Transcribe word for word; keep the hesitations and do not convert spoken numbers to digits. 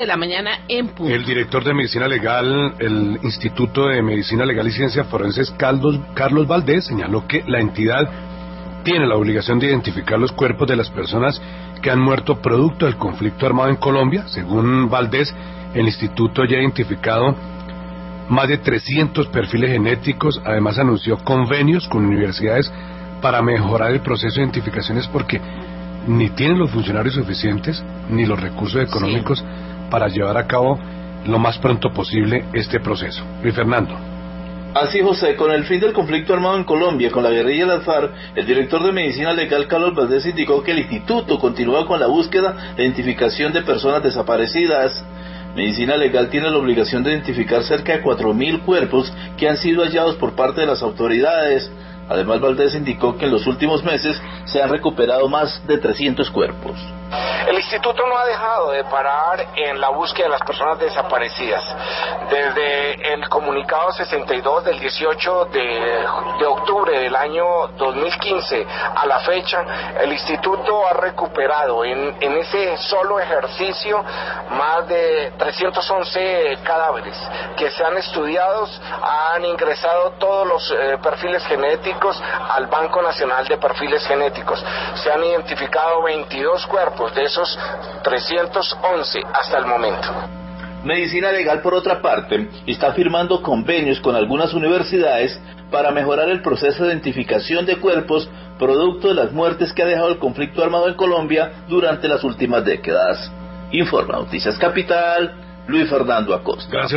de la mañana en punto. El director de Medicina Legal, el Instituto de Medicina Legal y Ciencias Forenses, Carlos, Carlos Valdés, señaló que la entidad tiene la obligación de identificar los cuerpos de las personas que han muerto producto del conflicto armado en Colombia. Según Valdés, el instituto ya ha identificado más de trescientos perfiles genéticos. Además anunció convenios con universidades para mejorar el proceso de identificaciones, porque ni tienen los funcionarios suficientes ni los recursos económicos sí. para llevar a cabo lo más pronto posible este proceso. Luis Fernando. Así, José, con el fin del conflicto armado en Colombia con la guerrilla de las FARC, el director de Medicina Legal, Carlos Valdés, indicó que el instituto continúa con la búsqueda e identificación de personas desaparecidas. Medicina Legal tiene la obligación de identificar cerca de cuatro mil cuerpos que han sido hallados por parte de las autoridades. Además, Valdés indicó que en los últimos meses se han recuperado más de trescientos cuerpos. El instituto no ha dejado de parar en la búsqueda de las personas desaparecidas. Desde el comunicado sesenta y dos del dieciocho de octubre del año dos mil quince a la fecha, el instituto ha recuperado en, en ese solo ejercicio más de trescientos once cadáveres que se han estudiado. Han ingresado todos los eh, perfiles genéticos al Banco Nacional de Perfiles Genéticos. Se han identificado veintidós cuerpos de esos trescientos once hasta el momento. Medicina Legal, por otra parte, está firmando convenios con algunas universidades para mejorar el proceso de identificación de cuerpos producto de las muertes que ha dejado el conflicto armado en Colombia durante las últimas décadas. Informa Noticias Capital, Luis Fernando Acosta. Gracias.